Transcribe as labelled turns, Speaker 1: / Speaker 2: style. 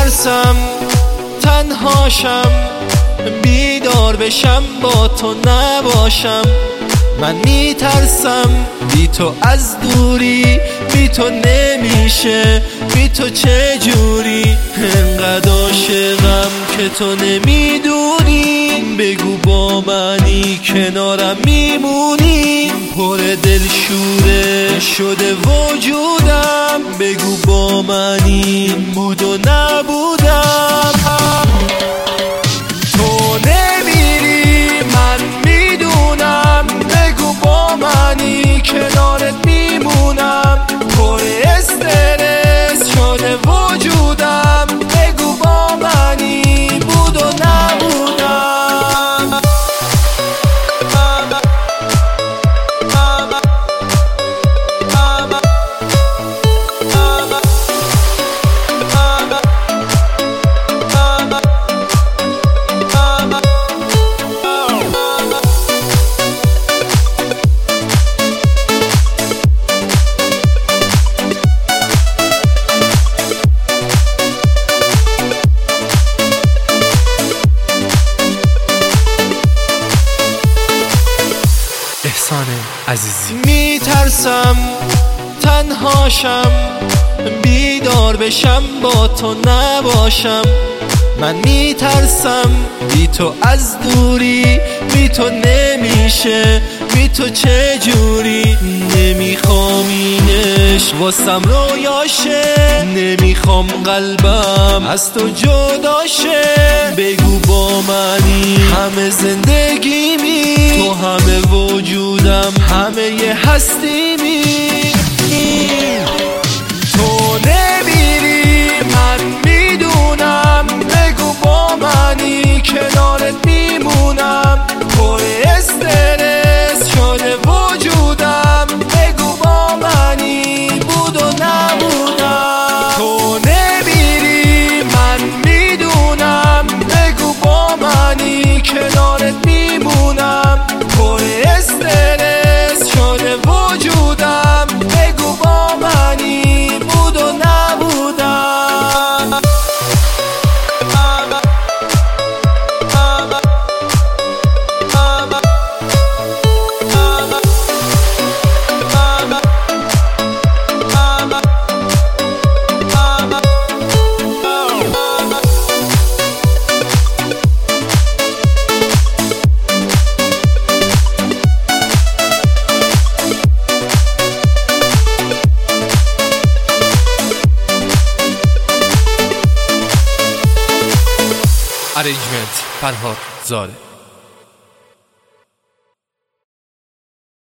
Speaker 1: میترسم تنهاشم، بیدار بشم با تو نباشم. من میترسم بی تو از دوری، بی تو نمیشه، بی تو چه جوری. انقدر عاشقم که تو نمیدونی، بگو با منی کنارم میمونی. پر دلشوره شده وجودم، بگو با منی بود و نبودم. تو نمیری من میدونم، بگو با منی کنارت میمونم. پر استرس شده وجودم، بگو با منی بود و نبودم.
Speaker 2: احسان عزیزی.
Speaker 1: میترسم تنهاشم، بیدار بشم با تو نباشم. من میترسم بی تو از دوری، بی تو نمیشه، بی تو چه جوری. نمیخوام این عشق واسم رویاشه، نمیخوام قلبم از تو جداشه. بگو با منی همه زندگیمی، تو همه وجودم، همه ی هستیمی. تو نمیری من میدونم، بگو با منی کنارت میمونم. پر استرس شده وجودم، بگو با منی بود و نبودم. تو نمیری من میدونم، بگو با منی کنارت میمونم. پر استرس شده وجودم، بگو با منی بود و نبودم.
Speaker 2: ارنجمنت فرهاد زاده.